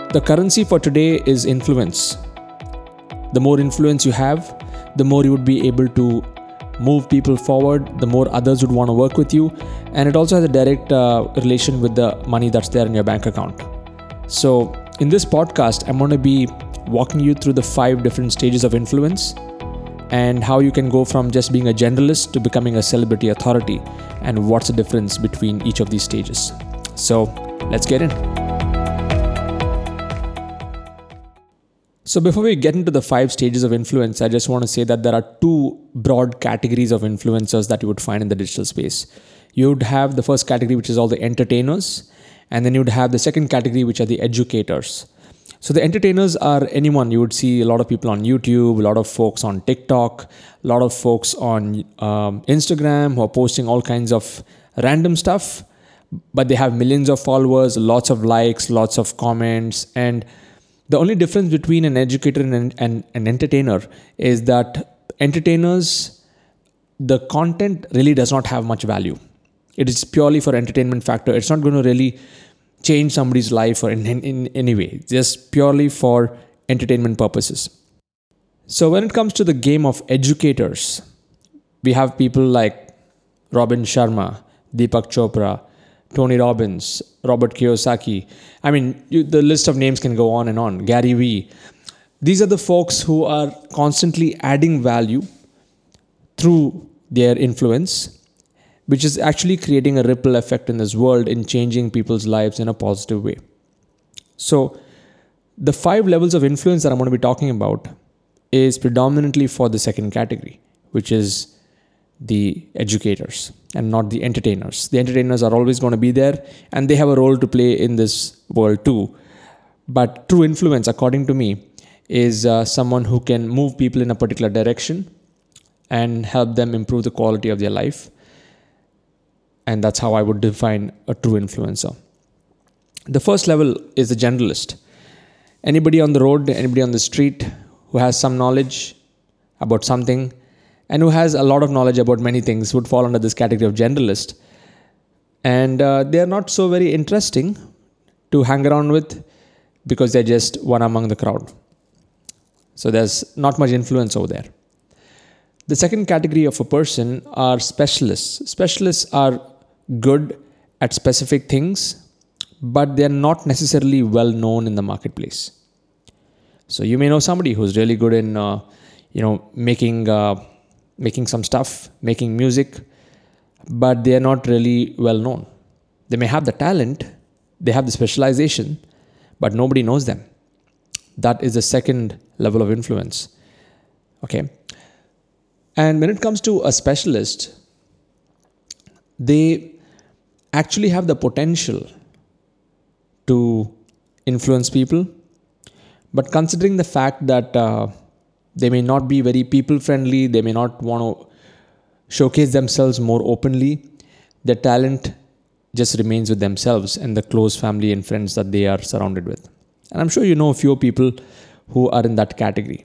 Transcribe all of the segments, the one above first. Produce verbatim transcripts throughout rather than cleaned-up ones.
The currency for today is influence. The more influence you have, the more you would be able to move people forward, the more others would want to work with you. And it also has a direct uh, relation with the money that's there in your bank account. So in this podcast, I'm going to be walking you through the five different stages of influence and how you can go from just being a generalist to becoming a celebrity authority, and what's the difference between each of these stages. So let's get in. So before we get into the five stages of influence, I just want to say that there are two broad categories of influencers that you would find in the digital space. You would have the first category, which is all the entertainers, and then you would have the second category, which are the educators. So the entertainers are anyone. You would see a lot of people on YouTube, a lot of folks on TikTok, a lot of folks on um, Instagram who are posting all kinds of random stuff, but they have millions of followers, lots of likes, lots of comments. And the only difference between an educator and an, an entertainer is that entertainers, the content really does not have much value. It is purely for entertainment factor. It's not going to really change somebody's life or in, in, in any way, just purely for entertainment purposes. So when it comes to the game of educators, we have people like Robin Sharma, Deepak Chopra, Tony Robbins, Robert Kiyosaki. I mean, you, the list of names can go on and on. Gary Vee. These are the folks who are constantly adding value through their influence, which is actually creating a ripple effect in this world in changing people's lives in a positive way. So the five levels of influence that I'm going to be talking about is predominantly for the second category, which is the educators and not the entertainers. The entertainers are always going to be there and they have a role to play in this world too. But true influence, according to me, is uh, someone who can move people in a particular direction and help them improve the quality of their life. And that's how I would define a true influencer. The first level is the generalist. Anybody on the road, anybody on the street who has some knowledge about something and who has a lot of knowledge about many things would fall under this category of generalist. And uh, they are not so very interesting to hang around with because they're just one among the crowd. So there's not much influence over there. The second category of a person are specialists. Specialists are good at specific things, but they're not necessarily well known in the marketplace. So you may know somebody who's really good in, uh, you know, making uh, making some stuff, making music, but they're not really well known. They may have the talent, they have the specialization, but nobody knows them. That is the second level of influence. Okay. And when it comes to a specialist, they actually have the potential to influence people. But considering the fact that uh, they may not be very people-friendly, they may not want to showcase themselves more openly, their talent just remains with themselves and the close family and friends that they are surrounded with. And I'm sure you know a few people who are in that category.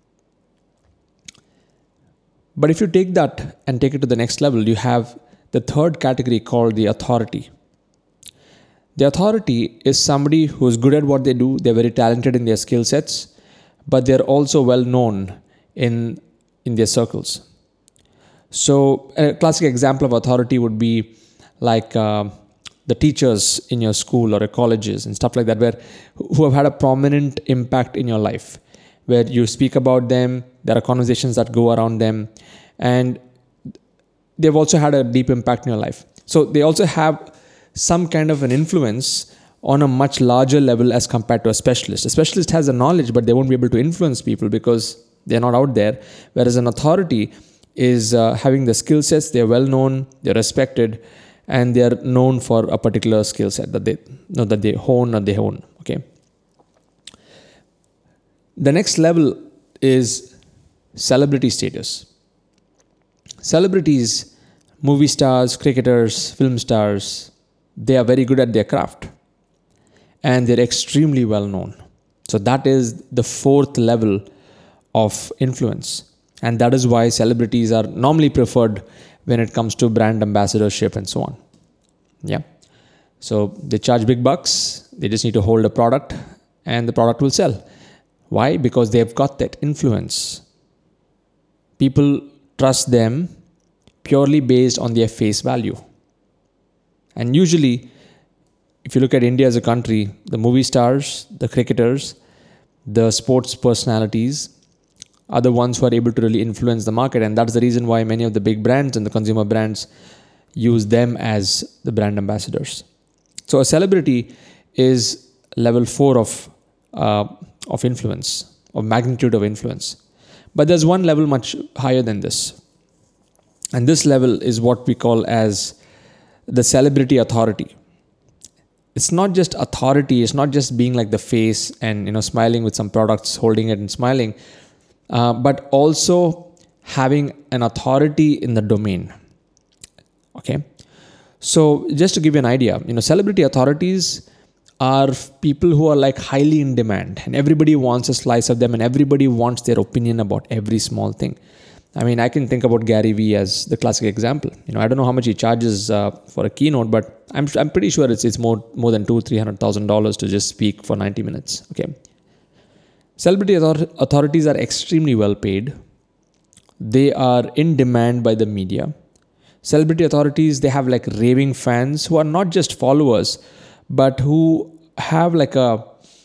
But if you take that and take it to the next level, you have the third category called the authority. The authority is somebody who is good at what they do. They're very talented in their skill sets, but they're also well known in, in their circles. So a classic example of authority would be like uh, the teachers in your school or colleges and stuff like that, where who have had a prominent impact in your life, where you speak about them, there are conversations that go around them, and they've also had a deep impact in your life. So they also have some kind of an influence on a much larger level as compared to a specialist. A specialist has the knowledge, but they won't be able to influence people because they're not out there. Whereas an authority is uh, having the skill sets, they're well known, they're respected, and they're known for a particular skill set that they know that they hone or they hone. Okay. The next level is celebrity status. Celebrities, movie stars, cricketers, film stars, they are very good at their craft and they're extremely well known. So that is the fourth level of influence. And that is why celebrities are normally preferred when it comes to brand ambassadorship and so on. Yeah. So they charge big bucks. They just need to hold a product and the product will sell. Why? Because they've got that influence. People trust them purely based on their face value. And usually, if you look at India as a country, the movie stars, the cricketers, the sports personalities are the ones who are able to really influence the market. And that's the reason why many of the big brands and the consumer brands use them as the brand ambassadors. So a celebrity is level four of uh, of influence, of magnitude of influence. But there's one level much higher than this. And this level is what we call as the celebrity authority. It's not just authority, it's not just being like the face and, you know, smiling with some products, holding it and smiling, uh, but also having an authority in the domain. Okay? So just to give you an idea, you know, celebrity authorities are people who are like highly in demand, and everybody wants a slice of them, and everybody wants their opinion about every small thing. I mean, I can think about Gary Vee as the classic example. You know, I don't know how much he charges uh, for a keynote, but I'm I'm pretty sure it's it's more more than two three hundred thousand dollars to just speak for ninety minutes. Okay, celebrity author- authorities are extremely well paid. They are in demand by the media. Celebrity authorities, they have like raving fans who are not just followers, but who have like a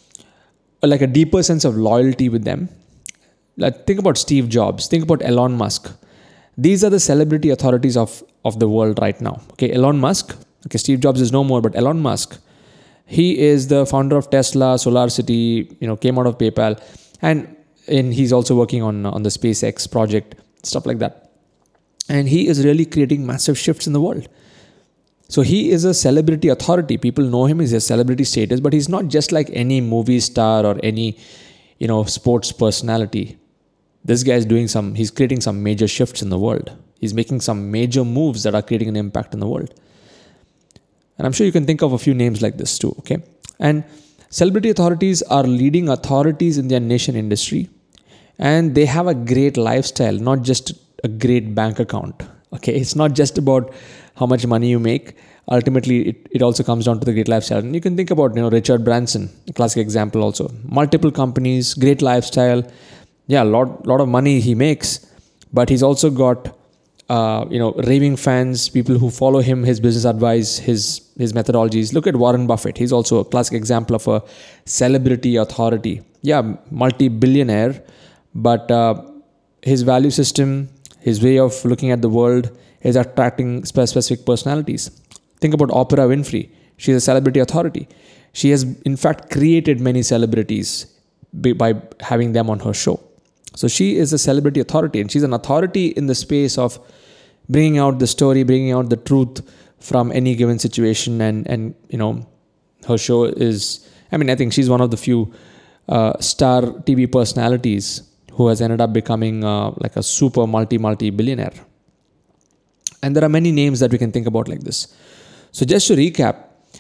like a deeper sense of loyalty with them. Like, think about Steve Jobs. Think about Elon Musk. These are the celebrity authorities of, of the world right now. Okay, Elon Musk. Okay, Steve Jobs is no more, but Elon Musk, he is the founder of Tesla, SolarCity. You know, came out of PayPal, and and he's also working on on the SpaceX project, stuff like that. And he is really creating massive shifts in the world. So he is a celebrity authority. People know him as a celebrity status, but he's not just like any movie star or any, you know, sports personality. This guy is doing some, he's creating some major shifts in the world. He's making some major moves that are creating an impact in the world. And I'm sure you can think of a few names like this too, okay? And celebrity authorities are leading authorities in their niche and industry. And they have a great lifestyle, not just a great bank account, okay? It's not just about how much money you make. Ultimately, it, it also comes down to the great lifestyle. And you can think about, you know, Richard Branson, a classic example also. Multiple companies, great lifestyle. Yeah, a lot, lot of money he makes, but he's also got, uh, you know, raving fans, people who follow him, his business advice, his, his methodologies. Look at Warren Buffett. He's also a classic example of a celebrity authority. Yeah, multi-billionaire, but uh, his value system, his way of looking at the world is attracting specific personalities. Think about Oprah Winfrey. She's a celebrity authority. She has, in fact, created many celebrities by having them on her show. So she is a celebrity authority, and she's an authority in the space of bringing out the story, bringing out the truth from any given situation. And, and you know, her show is, I mean, I think she's one of the few uh, star T V personalities who has ended up becoming uh, like a super multi, multi-billionaire. And there are many names that we can think about like this. So just to recap,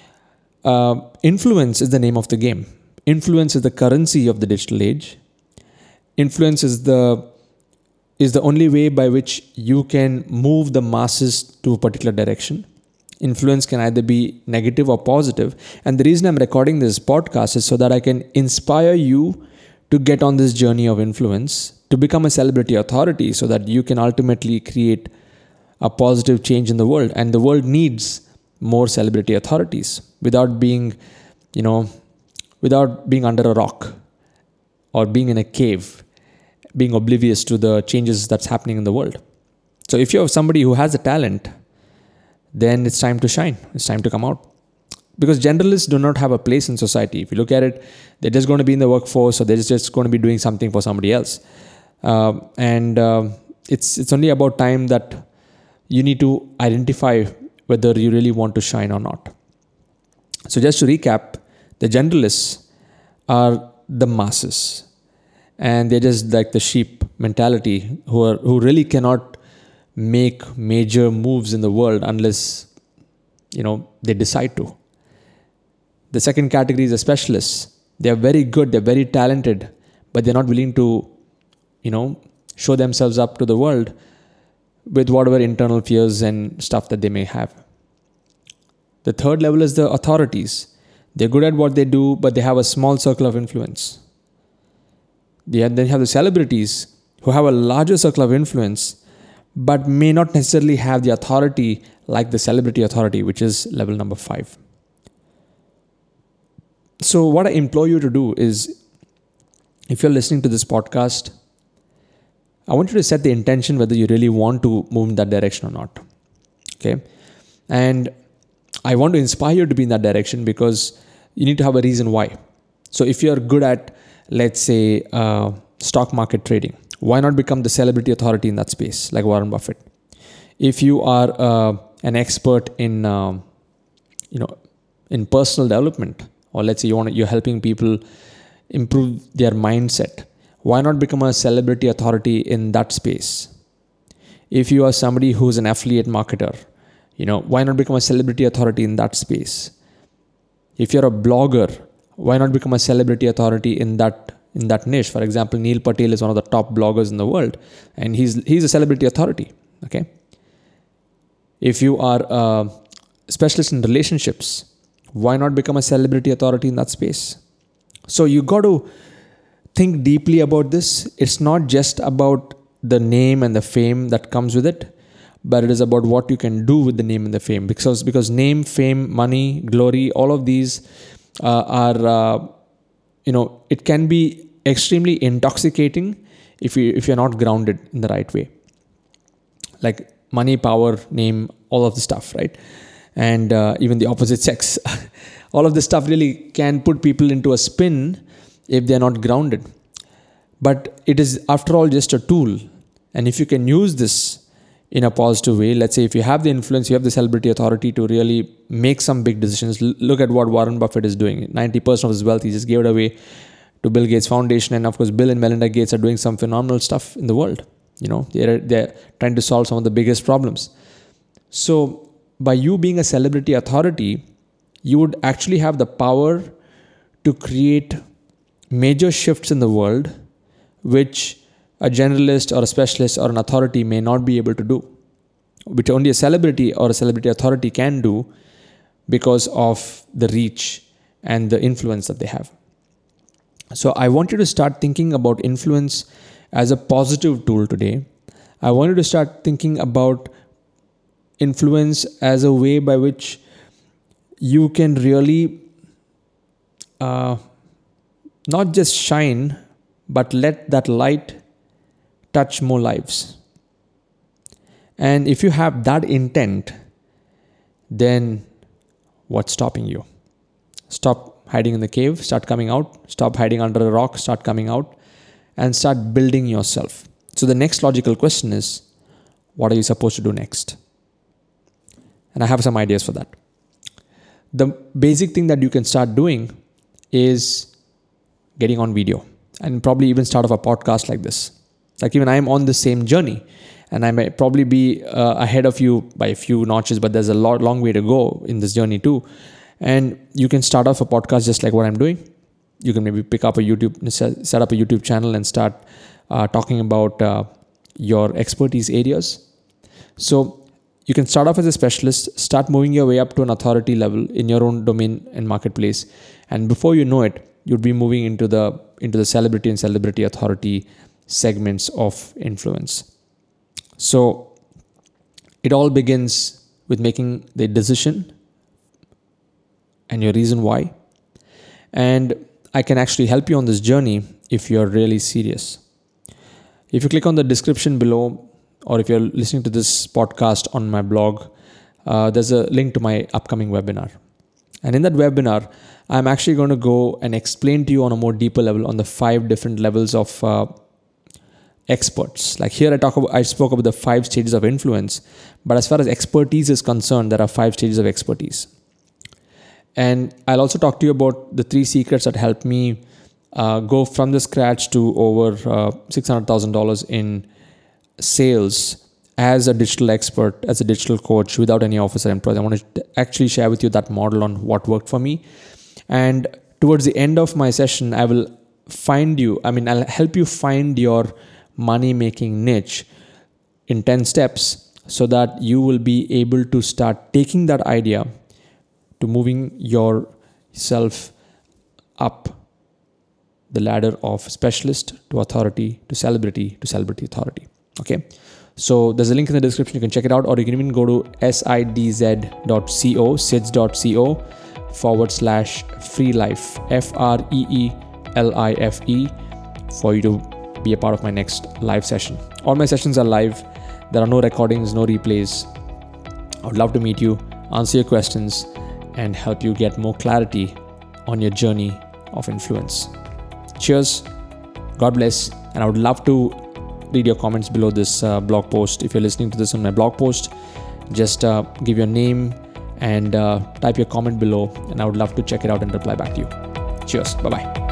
uh, influence is the name of the game. Influence is the currency of the digital age. Influence is the is the only way by which you can move the masses to a particular direction. Influence can either be negative or positive. And the reason I'm recording this podcast is so that I can inspire you to get on this journey of influence, to become a celebrity authority, so that you can ultimately create a positive change in the world. And the world needs more celebrity authorities without being, you know, without being under a rock or being in a cave, being oblivious to the changes that's happening in the world. So if you're somebody who has a talent, then it's time to shine. It's time to come out. Because generalists do not have a place in society. If you look at it, they're just going to be in the workforce, or they're just going to be doing something for somebody else. Uh, and uh, it's it's only about time that you need to identify whether you really want to shine or not. So just to recap, the generalists are the masses. And they're just like the sheep mentality who are who really cannot make major moves in the world unless, you know, they decide to. The second category is the specialists. They're very good, they're very talented, but they're not willing to, you know, show themselves up to the world with whatever internal fears and stuff that they may have. The third level is the authorities. They're good at what they do, but they have a small circle of influence. They, then you have the celebrities who have a larger circle of influence, but may not necessarily have the authority like the celebrity authority, which is level number five. So what I implore you to do is, if you're listening to this podcast, I want you to set the intention whether you really want to move in that direction or not. Okay? And I want to inspire you to be in that direction because you need to have a reason why. So if you're good at, let's say, uh, stock market trading, why not become the celebrity authority in that space, like Warren Buffett? If you are uh, an expert in, uh, you know, in personal development, or let's say you want to, you're helping people improve their mindset, why not become a celebrity authority in that space? If you are somebody who's an affiliate marketer, you know, why not become a celebrity authority in that space? If you're a blogger, why not become a celebrity authority in that in that niche? For example, Neil Patel is one of the top bloggers in the world, and he's he's a celebrity authority. Okay. If you are a specialist in relationships, why not become a celebrity authority in that space? So you got to think deeply about this. It's not just about the name and the fame that comes with it, but it is about what you can do with the name and the fame. Because because name, fame, money, glory, all of these uh, are, uh, you know, it can be extremely intoxicating if you if you're not grounded in the right way. Like money, power, name, all of the stuff, right? And uh, even the opposite sex. All of this stuff really can put people into a spin if they're not grounded. But it is, after all, just a tool. And if you can use this in a positive way, let's say if you have the influence, you have the celebrity authority to really make some big decisions. L- look at what Warren Buffett is doing. ninety percent of his wealth, he just gave it away to Bill Gates Foundation. And of course, Bill and Melinda Gates are doing some phenomenal stuff in the world. You know, they're, they're trying to solve some of the biggest problems. So by you being a celebrity authority, you would actually have the power to create major shifts in the world, which a generalist or a specialist or an authority may not be able to do, which only a celebrity or a celebrity authority can do because of the reach and the influence that they have. So I want you to start thinking about influence as a positive tool today. I want you to start thinking about influence as a way by which you can really uh, not just shine, but let that light touch more lives. And if you have that intent, then what's stopping you? Stop hiding in the cave, start coming out, stop hiding under a rock, start coming out, and start building yourself. So the next logical question is, what are you supposed to do next? And I have some ideas for that. The basic thing that you can start doing is getting on video and probably even start off a podcast like this. Like even I'm on the same journey and I may probably be uh, ahead of you by a few notches, but there's a lot, long way to go in this journey too. And you can start off a podcast just like what I'm doing. You can maybe pick up a YouTube, set up a YouTube channel and start uh, talking about uh, your expertise areas. So you can start off as a specialist, start moving your way up to an authority level in your own domain and marketplace. And before you know it, you'd be moving into the into the celebrity and celebrity authority segments of influence. So it all begins with making the decision and your reason why. And I can actually help you on this journey if you're really serious. If you click on the description below, or if you're listening to this podcast on my blog, uh, there's a link to my upcoming webinar. And in that webinar, I'm actually going to go and explain to you on a more deeper level on the five different levels of uh, experts. Like here I talk about, I spoke about the five stages of influence, but as far as expertise is concerned, there are five stages of expertise. And I'll also talk to you about the three secrets that helped me uh, go from the scratch to over uh, six hundred thousand dollars in sales as a digital expert, as a digital coach without any office or employees. I want to actually share with you that model on what worked for me. And towards the end of my session, I will find you, I mean, I'll help you find your money-making niche in ten steps so that you will be able to start taking that idea to moving your yourself up the ladder of specialist to authority to celebrity to celebrity authority. Okay. So there's a link in the description. You can check it out, or you can even go to sidz dot co, sids dot co forward slash free life, F R E E L I F E, for you to be a part of my next live session. All my sessions are live. There are no recordings, no replays. I would love to meet you, answer your questions, and help you get more clarity on your journey of influence. Cheers. God bless. And I would love to read your comments below this uh, blog post. If you're listening to this on my blog post, just uh, give your name and uh, type your comment below, and I would love to check it out and reply back to you. Cheers. Bye-bye.